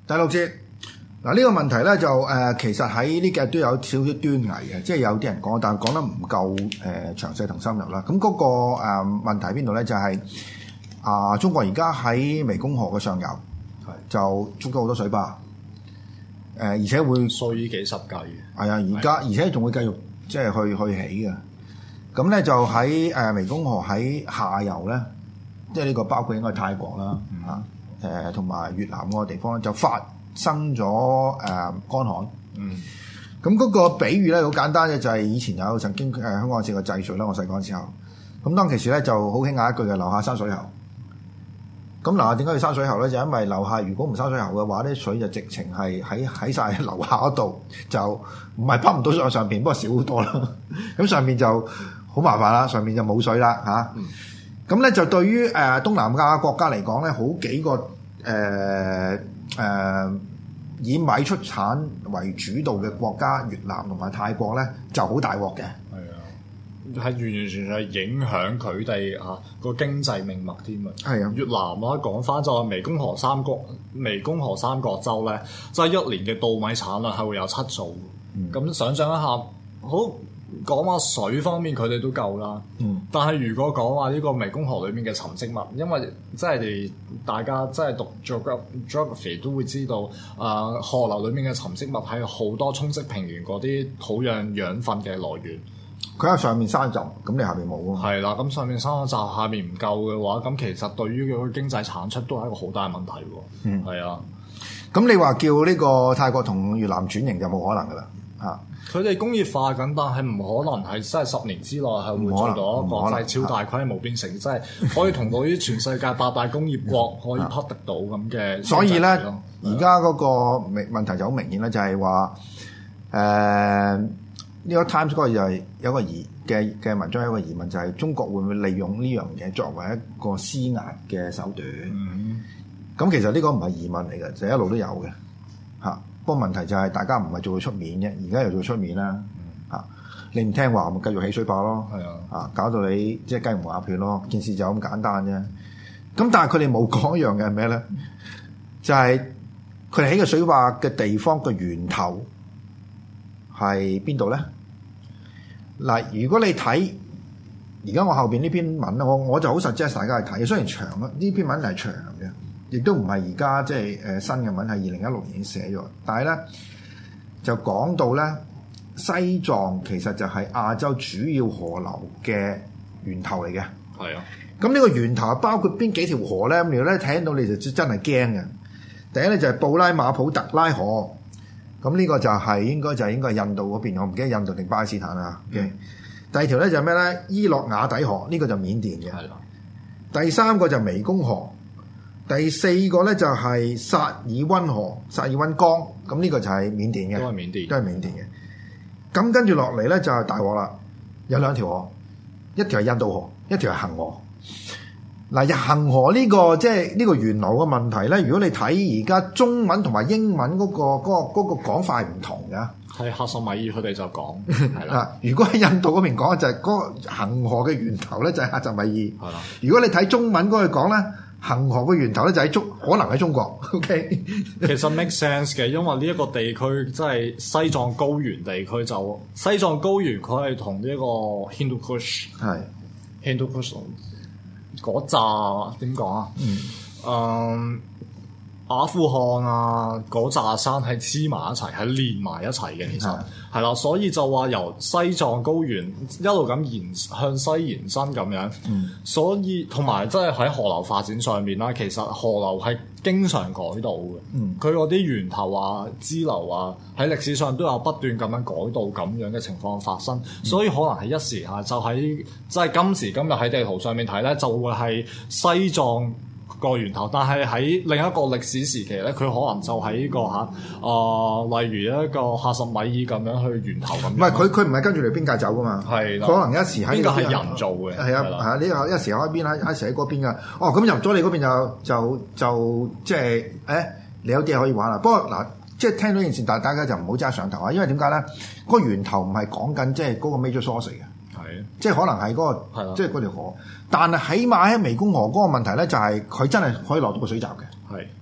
第六節嗱，呢個問題咧就其實喺呢幾日都有少少端倪嘅，即係有啲人講，但係講得唔夠詳細同深入啦。咁嗰個問題喺邊度咧？就係中國而家喺湄公河嘅上游就捉咗好多水壩，而且會數以幾十計嘅。 係啊，而且仲會繼續即係去起嘅。咁咧就喺湄公河喺下游咧，即係呢個包括應該係泰國啦，同埋越南嗰個地方咧就發生咗乾旱。咁嗰個比喻咧好簡單嘅，就係以前有曾經香港試過制水啦，我細個嘅時候。咁當其時咧就好興嗌一句嘅樓下山水喉。咁樓下點解要山水喉咧？就因為樓下如果唔山水喉嘅話，啲水就直情係喺晒樓下嗰度，就唔係拋唔到上邊，不過少好多啦。咁上面就好麻煩啦，上面就冇水啦嚇。咁咧就對於東南亞國家嚟講咧，好幾個以米出產為主導嘅國家，越南同埋泰國咧就好大鑊嘅。 係啊，係完完全全係影響佢哋個經濟命脈添啊。 係啊， 越南啊講翻就係湄公河三角洲咧，即係一年嘅稻米產量係會有7造。咁想像一下，好。講話水方面佢哋都夠啦，但係如果講話呢個湄公河裏面嘅沉積物，因為即係大家即係讀 geography 都會知道，河流裏面嘅沉積物係好多沖積平原嗰啲土壤養分嘅來源。 佢喺上面山浸，咁你下面冇啊？ 係啦，咁上面山浸下面唔夠嘅話，咁其實對於佢經濟產出都係一個好大嘅問題喎。係啊， 咁你話叫呢個泰國同越南轉型就冇可能噶啦嚇。 佢哋工業化緊，但係唔可能係真係10年之內係會做到一個國際超大規模變成，即係可以同到啲全世界8大工業國可以匹敵到咁嘅。 所以咧，而家嗰個問題就好明顯啦，就係話呢個 Times 嗰個就係有個嘅文章有一個疑問，就係中國會唔會利用呢樣嘢作為一個施壓嘅手段？咁其實呢個唔係疑問嚟嘅，就一路都有嘅嚇。不過問題就係大家唔係做到出面啫，而家又做出面啦嚇。你唔聽話，咪繼續起水壩咯，搞到你即係雞毛鴨血咯。件事就咁簡單啫。咁但係佢哋冇講一樣嘅係咩咧？就係佢哋起個水壩嘅地方嘅源頭係邊度咧？嗱，如果你睇而家我後邊呢篇文咧，我就好 suggest 大家去睇。雖然長啊，呢篇文係長嘅。亦都唔係而家即係新嘅文，係2016年已經寫咗。但係咧就講到咧西藏其實就係亞洲主要河流嘅源頭嚟嘅。 係啊， 咁呢個源頭包括邊幾條河咧？咁如果咧睇到你就真係驚嘅。第一咧就係布拉馬普特拉河，咁呢個就係應該係印度嗰邊，我唔記得印度定巴基斯坦啊。第二條咧就係咩咧？伊洛瓦底河，呢個就緬甸嘅。係啦。第三個就係湄公河。第四個咧就係薩爾溫河、薩爾溫江，咁呢個就係緬甸嘅，都係緬甸嘅。咁跟住落嚟咧就係大鑊啦，有2條河，一條係印度河，一條係恒河。嗱，恒河呢個即係呢個源流嘅問題咧，如果你睇而家中文同埋英文嗰個講法係唔同嘅。 係克什米爾佢哋就講係啦。 如果喺印度嗰邊講就係嗰個恒河嘅源頭咧就係克什米爾。係啦。如果你睇中文嗰度講咧，恒河嘅源頭咧就喺可能喺中國。OK， 其實 make sense 嘅，因為呢一個地區即係西藏高原地區，就西藏高原佢係同呢一個 Hindu Kush 係 Hindu Kush 嗰紮點講啊？阿富汗啊嗰紮山係黐埋一齊，係連埋一齊嘅，其實係啦，所以就話由西藏高原一路咁向西延伸咁樣，所以同埋即係喺河流發展上面啦，其實河流係經常改道嘅，佢嗰啲源頭啊、支流啊，喺歷史上都有不斷咁樣改道咁樣嘅情況發生，所以可能係一時下就喺即係今時今日喺地圖上面睇咧，就會係西藏個源頭，但係喺另一個歷史時期咧，佢可能就喺呢個例如一個克什米爾咁樣去源頭咁。唔係佢唔係跟住條邊界走噶嘛，係可能一時喺呢個係人造嘅，係啊，呢個一時喺邊，一時喺嗰邊噶。哦，咁入咗你嗰邊就即係你有啲嘢可以玩啦。不過嗱，即係聽到件事，但係大家就唔好揸上頭啊，因為點解咧？嗰個源頭唔係講緊即係嗰個 major source 嘅。即係可能係嗰個，即係嗰條河，但係起碼喺湄公河嗰個問題咧，就係佢真係可以落到個水閘嘅，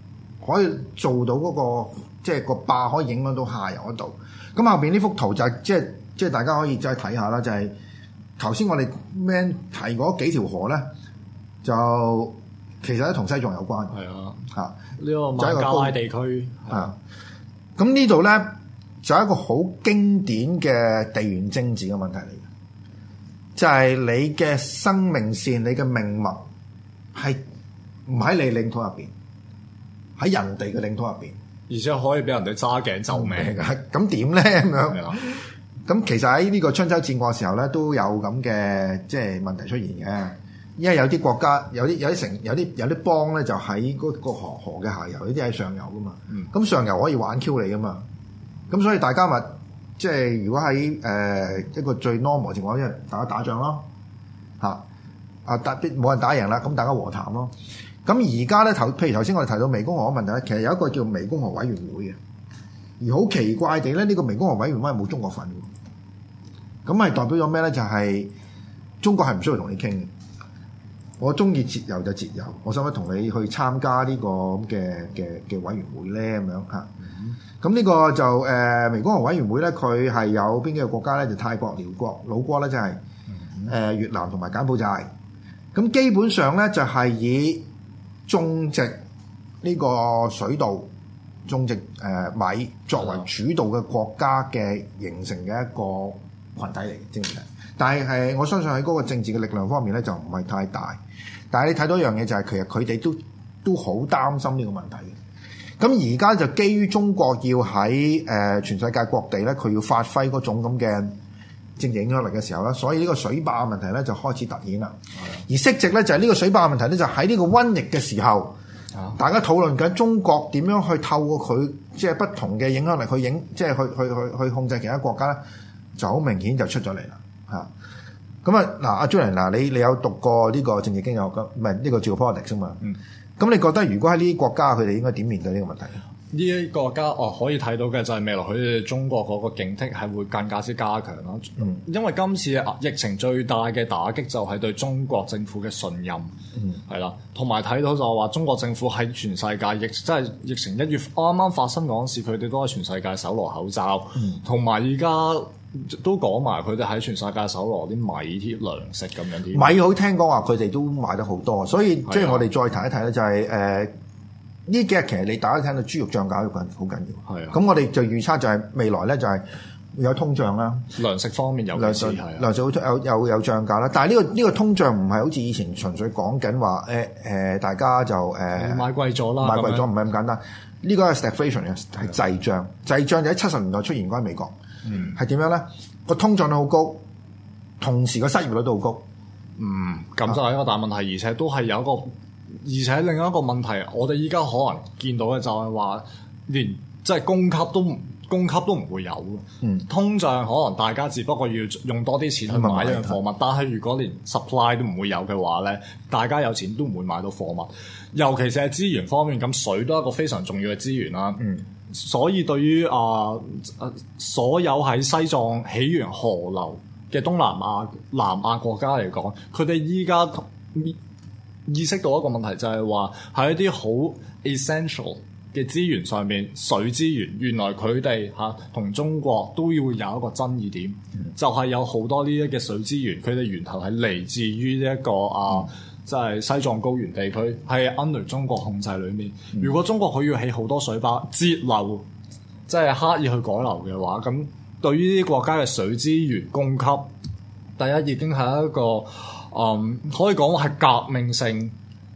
可以做到嗰個即係個壩可以影響到下游嗰度。咁後邊呢幅圖就係即係大家可以再睇下啦，就係頭先我哋 Man 提嗰幾條河咧，就其實咧同西藏有關。 係啊， 嚇呢個孟加拉地區啊。咁呢度咧就係一個好經典嘅地緣政治嘅問題嚟嘅，就係你嘅生命線、你嘅命脈係唔喺你領土入邊，喺人哋嘅領土入邊， 而且可以俾人哋揸頸就命嘅。 咁點咧咁樣？咁其實喺呢個春秋戰國嘅時候咧，都有咁嘅即係問題出現嘅。因為有啲國家有啲邦咧，就喺嗰個河嘅下游，有啲喺上游噶嘛。咁上游可以玩 Q 你噶嘛。咁所以大家咪即係如果喺一個最 normal 情況，即係大家打仗咯嚇。冇人打贏啦，咁大家和談咯。咁而家咧譬如頭先我哋提到湄公河嘅問題咧，其實有一個叫湄公河委員會嘅，而好奇怪地咧，呢個湄公河委員會係冇中國份嘅。咁係代表咗咩咧？就係中國係唔需要同你傾嘅。我中意節油就節油，我想唔想同你去參加呢個咁嘅委員會咧？咁樣嚇。咁呢個就湄公河委員會咧，佢係有邊幾個國家咧？就泰國、寮國、老撾咧，就係越南同埋柬埔寨。咁基本上咧就係以種植呢個水稻、種植米作為主導嘅國家嘅形成嘅一個群體嚟嘅政治體。但係我相信喺嗰個政治嘅力量方面咧就唔係太大。但係你睇到一樣嘢就係其實佢哋都好擔心呢個問題嘅。咁而家就基於中國要喺全世界各地咧，佢要發揮嗰種咁嘅政治影響力嘅時候咧，所以呢個水壩嘅問題咧就開始突顯啦。而息直咧就係呢個水壩嘅問題咧，就喺呢個瘟疫嘅時候，大家討論緊中國點樣去透過佢即係不同嘅影響力去控制其他國家咧，就好明顯就出咗嚟啦嚇。咁嗱，阿 Julian 嗱，你有讀過呢個政治經濟學唔係呢個 geopolitics 啊嘛？咁你覺得如果喺呢啲國家，佢哋應該點面對呢個問題？ 呢啲國家可以睇到嘅就係未來佢哋中國嗰個警惕係會更加之加強咯。因為今次疫情最大嘅打擊就係對中國政府嘅信任，係啦，同埋睇到就係話中國政府喺全世界即係疫情1月啱啱發生嗰陣時，佢哋都喺全世界搜羅口罩，同埋而家都講埋佢哋喺全世界搜羅啲米、啲糧食咁樣啲。米好聽講話佢哋都買得好多，所以即係我哋再睇一睇咧，就係呢幾日其實你大家聽到豬肉漲價好緊要。係啊，咁我哋就預測就係未來咧就係有通脹啦，糧食方面有糧食有漲價啦。但係呢個通脹唔係好似以前純粹講緊話大家就買貴咗啦，買貴咗唔係咁簡單。呢個係 stagflation 嘅係滯脹，滯脹就喺70年代出現過喺美國。係點樣咧？個通脹率好高，同時個失業率都好高。咁就係一個大問題，而且都係有一個，而且另一個問題，我哋依家可能見到嘅就係話，連即係供給都唔會有。通脹可能大家只不過要用多啲錢去買一樣貨物，但係如果連 supply 都唔會有嘅話咧，大家有錢都唔會買到貨物。尤其是係資源方面，咁水都係一個非常重要嘅資源啦。所以對於所有喺西藏起源河流嘅東南亞國家嚟講，佢哋依家意識到一個問題，就係話喺一啲好 essential 嘅資源上面，水資源原來佢哋同中國都要有一個爭議點，就係有好多呢啲嘅水資源，佢哋源頭係嚟自於呢一個即係西藏高原地區，係 under 中國控制裏面。如果中國佢要起好多水壩截流，即係刻意去改流嘅話，咁對於呢啲國家嘅水資源供給，第一已經係一個可以講話係革命性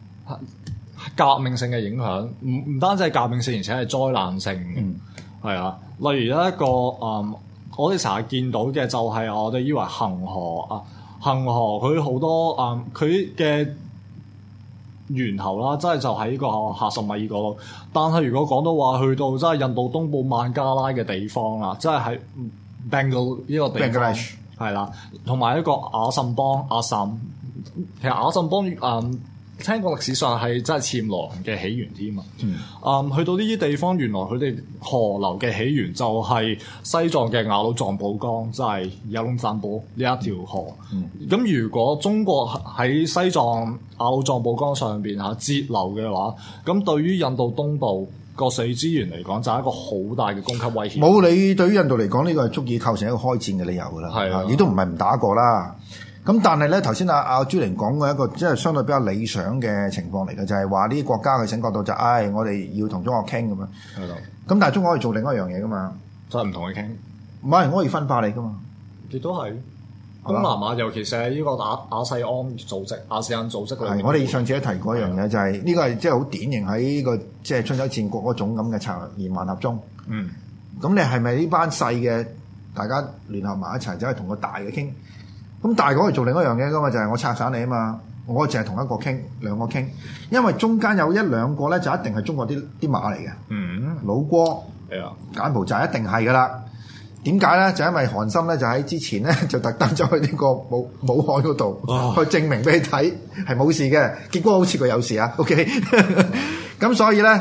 嘅影響，唔單止係革命性，而且係災難性。係啊，例如一個我哋成日見到嘅就係我哋以為恒河佢好多佢嘅源頭啦，即係就喺呢個喀什米爾嗰度。但係如果講到話去到即係印度東部孟加拉嘅地方啦，即係喺 Bengal 呢個地方係啦，同埋一個阿什邦阿什，其實阿什邦聽講歷史上係真係暹羅嘅起源添啊！去到呢啲地方，原來佢哋河流嘅起源就係西藏嘅雅魯藏布江，即係雅魯藏布呢一條河。咁如果中國喺西藏雅魯藏布江上邊截流嘅話，咁對於印度東部個水資源嚟講，就係一個好大嘅供給威脅。 冇，你對於印度嚟講，呢個係足以構成一個開戰嘅理由㗎啦。 係啊， 亦都唔係唔打過啦。咁但係咧，頭先阿朱玲講過一個即係相對比較理想嘅情況嚟嘅，就係話呢啲國家佢醒覺到就我哋要同中國傾咁樣。 係咯。 咁但係中國可以做另外一樣嘢㗎嘛， 就係唔同佢傾。 唔係，我可以分化你㗎嘛。 亦都係。東南亞尤其是喺呢個亞細安組織、亞細安組織裏面， 我哋上次都提過一樣嘢，就係呢個係即係好典型喺呢個即係春秋戰國嗰種咁嘅策略，言萬合中。 嗯， 咁你係咪呢班細嘅大家聯合埋一齊，就係同個大嘅傾？咁大個可以做另一樣嘢噶嘛，就係我拆散你啊嘛，我淨係同一個傾，兩個傾，因為中間有一兩個咧就一定係中國啲馬嚟嘅。 嗯， 老撾係啊， 柬埔寨一定係噶啦。點解咧？就因為韓森咧就喺之前咧就特登走去呢個武漢嗰度去證明俾你睇係冇事嘅，結果好似佢有事啊。OK， 咁所以咧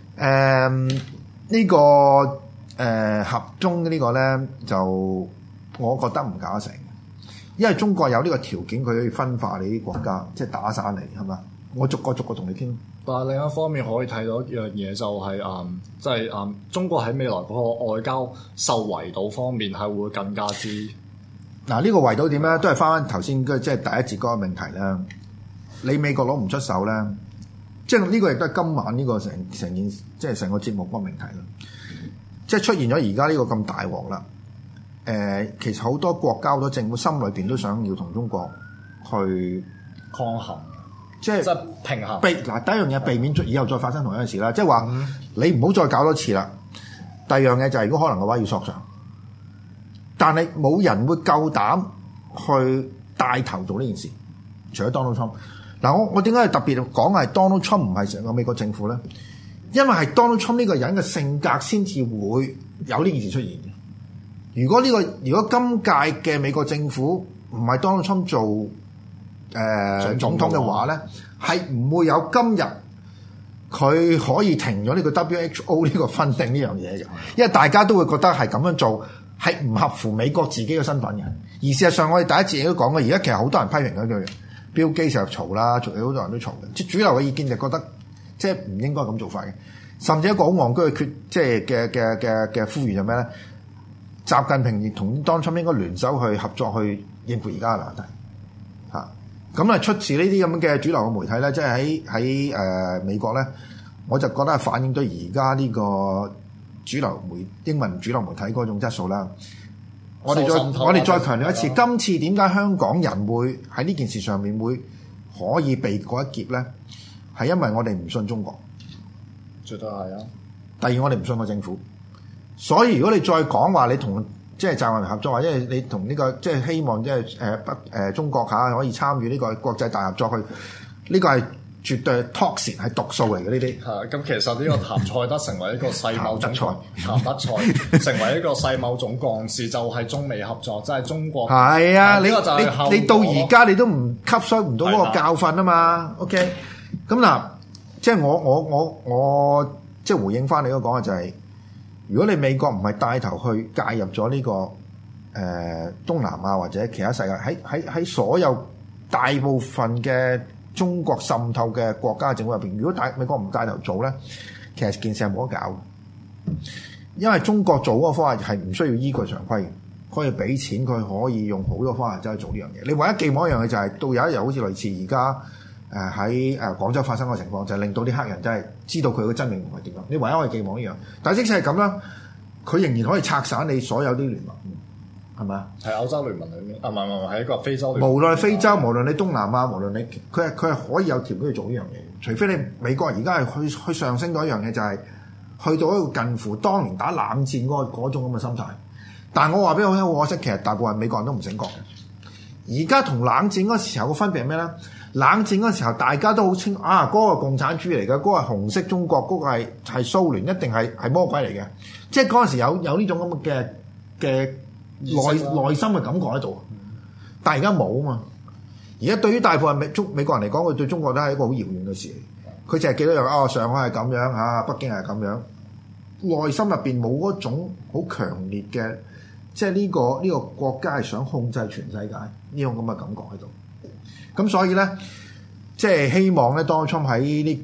呢個合中呢個咧就我覺得唔搞得成，因為中國有呢個條件，佢可以分化你啲國家，即係打散你係嘛？我逐個同你傾。但係另一方面可以睇到一樣嘢就係即係中國喺未來嗰個外交受圍堵方面係會更加之嗱呢個圍堵點咧，都係翻頭先即係第一節嗰個命題啦。你美國攞唔出手咧，即係呢個亦都係今晚呢個成件即係成個節目嗰個命題啦。即係出現咗而家呢個咁大鑊啦。其實好多國家好多政府心裏邊都想要同中國去抗衡。即係平衡。第一樣嘢避免以後再發生同樣嘅事啦。即係話你唔好再搞多次啦。第二樣嘢就係如果可能嘅話要索償，但係冇人會夠膽去帶頭做呢件事，除咗 Donald Trump。嗱，我點解特別講係 Donald Trump 唔係成個美國政府咧？因為係 Donald Trump 呢個人嘅性格先至會有呢件事出現嘅。如果今屆嘅美國政府唔係 Donald Trump 做總統嘅話咧，係唔會有今日佢可以停咗呢個 WHO 呢個分定呢樣嘢嘅，因為大家都會覺得係咁樣做係唔合乎美國自己嘅身份嘅。而事實上，我哋第一節亦都講過，而家其實好多人批評嗰句，Bill Gates成日嘈啦，好多人都嘈嘅。即係主流嘅意見就覺得即係唔應該咁做法嘅，甚至一個好戇居嘅即係嘅呼籲係咩咧？習近平亦同當初應該聯手去合作去應付而家嘅難題。咁啊，出自呢啲咁嘅主流嘅媒體咧，即係喺美國咧，我就覺得係反映到而家呢個英文主流媒體嗰種質素啦。我哋再強調一次，今次點解香港人會喺呢件事上面會可以避過一劫咧？係因為我哋唔信中國，絕對係啊。第二，我哋唔信個政府，所以如果你再講話你同即係習近平合作，或者你同呢個即係希望即係中國可以參與呢個國際大合作去，呢個係絕對係 toxic 係毒素嚟嘅呢啲。係咁，其實呢個譚塞德成為一個世貿總裁，譚德塞成為一個世貿總幹事，就係中美合作，即係中國。係啊，你到而家你都唔吸收唔到嗰個教訓啊嘛。OK，咁嗱，即係我即係回應翻你嗰講嘅就係。如果你美國唔係帶頭去介入咗呢個東南亞或者其他世界喺所有大部分嘅中國滲透嘅國家政府入邊，如果美國唔帶頭做咧，其實件事係冇得搞嘅。因為中國做嗰個方法係唔需要依據常規嘅，可以俾錢，佢可以用好多方法走去做呢樣嘢。你唯一寄望一樣嘢就係到有一日好似類似而家喺廣州發生嘅情況，就係令到啲黑人真係知道佢嘅真面目係點樣。你唯一可以寄望一樣，但係即使係咁啦，佢仍然可以拆散你所有啲聯盟，係咪啊？係歐洲聯盟裏面，唔係係一個非洲聯盟。無論係非洲，無論你東南亞，無論你佢係可以有條件去做呢樣嘢，除非你美國而家係去上升到一樣嘢，就係去到一個近乎當年打冷戰嗰種咁嘅心態。但係我話俾你聽，好可惜，其實大部分美國人都唔醒覺嘅。而家同冷戰嗰時候嘅分別係咩咧？冷戰嗰時候，大家都好清嗰個共產主義嚟嘅，嗰個係紅色中國，嗰個係蘇聯，一定係魔鬼嚟嘅。即係嗰陣時有呢種咁嘅內心嘅感覺喺度。但係而家冇啊嘛。而家對於大部分美國人嚟講，佢對中國都係一個好遙遠嘅事。佢淨係記得上海係咁樣，北京係咁樣，內心入邊冇嗰種好強烈嘅，即係呢個國家係想控制全世界呢種咁嘅感覺喺度。咁所以咧，即係希望咧，Donald Trump喺呢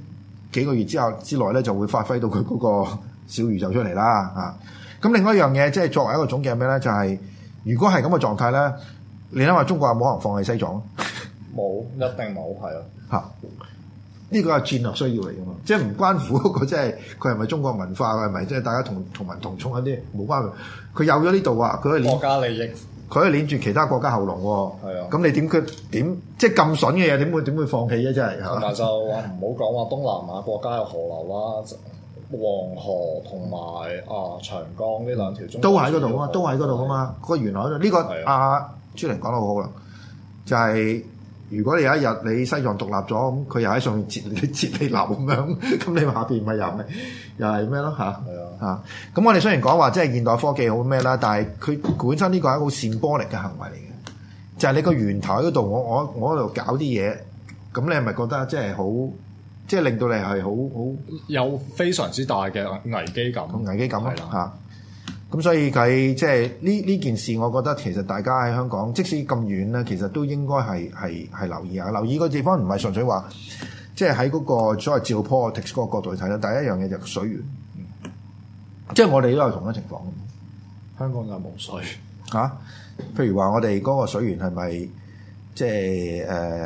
幾個月之內咧就會發揮到佢嗰個小宇宙出嚟啦啊！咁另外一樣嘢，即係作為一個總結係咩咧？就係、如果係咁嘅狀態咧，你諗下中國有冇可能放棄西藏？ 冇，一定冇，係啊！ 嚇，呢個係戰略需要嚟㗎嘛，即係唔關乎嗰個即係佢係咪中國文化，係咪即係大家同文同種嗰啲冇關係。佢有咗呢度啊，佢可以國家利益， 佢可以攆住其他國家後籠喎。 係啊， 咁你點即係咁筍嘅嘢點會放棄啫？真係同埋就話唔好講話東南亞國家有河流啦，黃河同埋長江呢兩條中都喺嗰度啊嘛，都喺嗰度啊嘛。個原來嗰度呢個阿朱玲講得好好啦，就係、如果你有一日你西藏獨立咗，咁佢又喺上面截你流咁樣，咁你下邊咪又係咩咯嚇？係啊，咁我哋雖然講話即係現代科技好咩啦，但係佢本身呢個係一個善波力嘅行為嚟嘅，就係、你個源頭喺嗰度，我喺度搞啲嘢，咁你係咪覺得即係好，即係令到你係好有非常之大嘅危機感？ 危機感咯嚇。咁所以佢即係呢件事，我覺得其實大家喺香港，即使咁遠咧，其實都應該係留意下。留意個地方唔係純粹話，即係喺嗰個所謂 geopolitics 嗰個角度去睇啦。第一樣嘢就係水源，即係我哋都有同一情況。 香港就冇水嚇，譬如話我哋嗰個水源係咪即係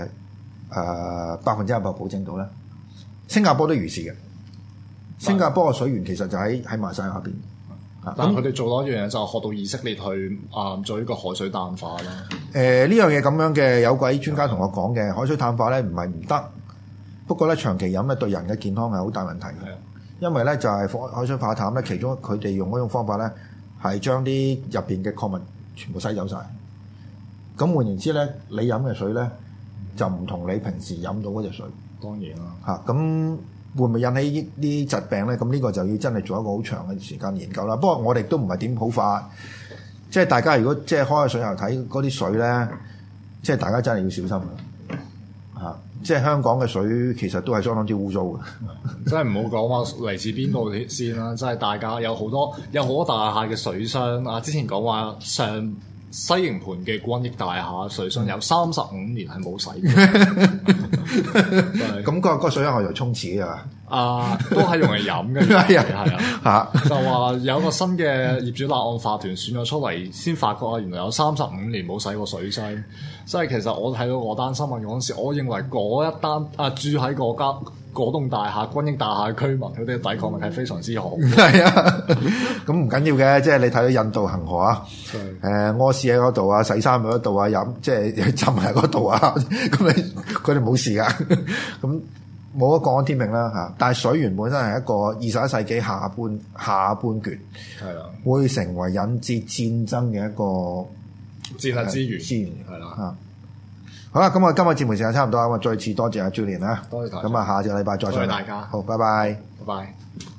100%保證到咧？新加坡都如是嘅。新加坡嘅水源其實就喺馬來西亞邊。 但係佢哋做多一樣嘢就係學到以色列去做呢個海水淡化啦。 呢樣嘢咁樣嘅，有位專家同我講嘅，海水淡化咧唔係唔得，不過咧長期飲咧對人嘅健康係好大問題嘅。因為咧就係海水化淡咧，其中佢哋用嗰種方法咧係將啲入邊嘅礦物全部洗走晒。咁換言之咧，你飲嘅水咧就唔同你平時飲到嗰隻水。 當然啦。 嚇咁。會唔會引起呢啲疾病咧？咁呢個就要真係做一個好長嘅時間研究啦。不過我哋都唔係點好化，即係大家如果即係開個水喉睇嗰啲水咧，即係大家真係要小心嚇。即係香港嘅水其實都係相當之污糟嘅。 真係唔好講話嚟自邊度先啦，即係大家有好多大廈嘅水箱啊。之前講話上西營盤嘅均益大廈水箱有35年係冇洗嘅。 咁個水箱我就沖廁啊！ 都係用嚟飲嘅，係啊，就話有個新嘅業主立案法團選咗出嚟，先發覺原來有35年冇洗過水箱。所以其實我睇到嗰單新聞嗰陣時，我認為嗰一單住喺嗰棟大廈均益大廈嘅居民，佢哋嘅抵抗力係非常之好。 係啊，咁唔緊要嘅，即係你睇到印度恒河啊，屙屎喺嗰度啊，洗衫喺嗰度啊，飲即係浸喺嗰度啊，咁佢哋冇事噶，咁冇得講天命啦嚇。但係水源本身係一個21世紀下半段，係啦，會成為引致戰爭嘅一個戰略資源係啦嚇。好啦，咁我今日節目時間差唔多啊，我再次多謝阿 Julian 啦， 多謝大家， 咁啊下個禮拜再上， 多謝大家， 好，拜拜， 拜拜。